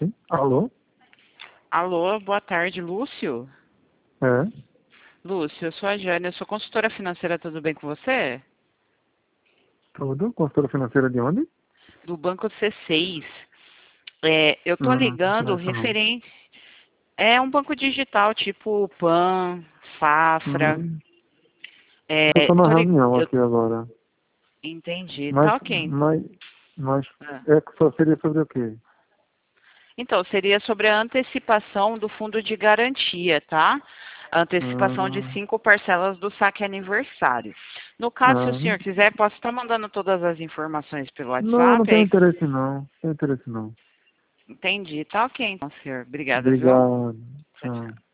sim. Alô? Alô, boa tarde, Lúcio. É? Lúcio, eu sou a Jane, eu sou consultora financeira, tudo bem com você? Tudo? Consultora financeira de onde? Do Banco C6. Eu tô Não ligando conheço não. referente... É um banco digital, tipo PAN, Safra. Uhum. Eu tô na reunião Eu aqui agora. entendi, Mas, tá ok, então. mas, mas Ah. é que só seria sobre o quê? Então, seria sobre a antecipação do fundo de garantia, tá? A antecipação de Ah, 5 parcelas do saque aniversário. No caso, se o ah, senhor quiser, posso estar mandando todas as informações pelo não, não WhatsApp, tenho aí. interesse não. Não tenho interesse não. Entendi. Tá ok, então, senhor. Obrigada, viu? Obrigado. Tchau, tchau. Tchau.